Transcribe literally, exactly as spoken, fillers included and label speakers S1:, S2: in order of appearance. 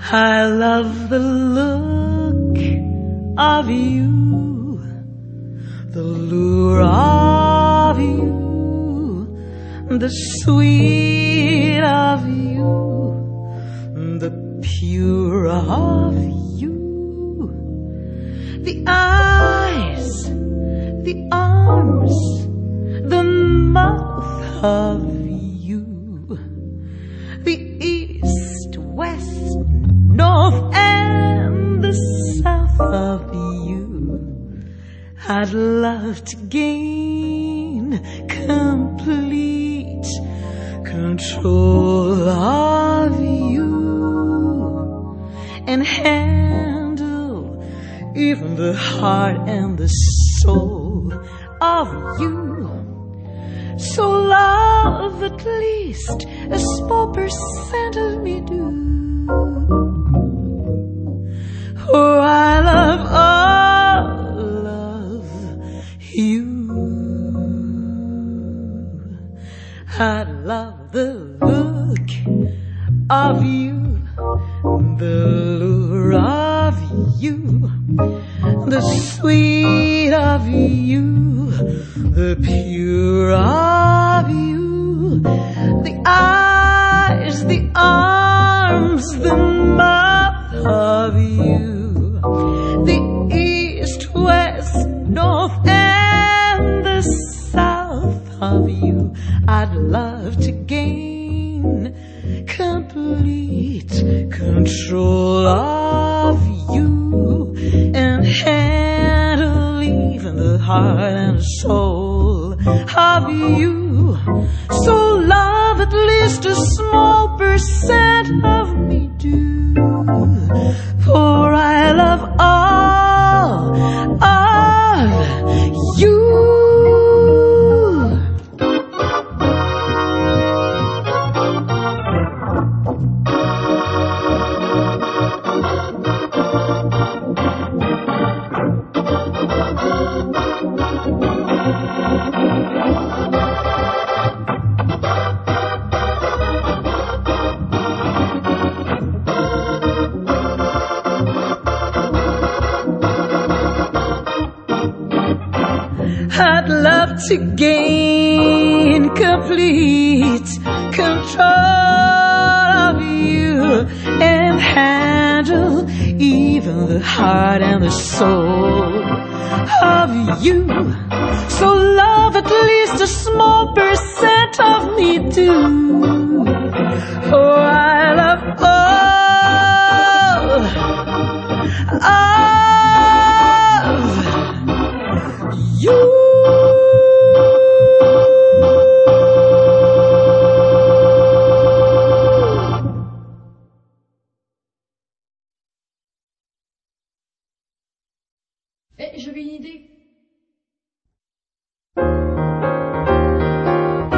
S1: I love the look of you, the lure of you, the sweet of you, the pure of you, the eyes, the arms, the mouth of you, the east, west, north and the south of you. I'd love to gain complete control of you and handle even the heart and the soul of you. So love at least a small percent of me do. For I love all of you. I love the look of you, the lure of you, the sweet of you, the pure of you, the eyes, the arms, the mouth of you, the east, west, north and the south of you. I'd love to gain complete control of you and handle even the heart and soul of you. So love at least a small percent of me do. For I love all of you. I'd love to gain complete control of you and handle even the heart and the soul of you. So love at least a small percent of me do. For I love all of you.
S2: Eh, j'avais une idée.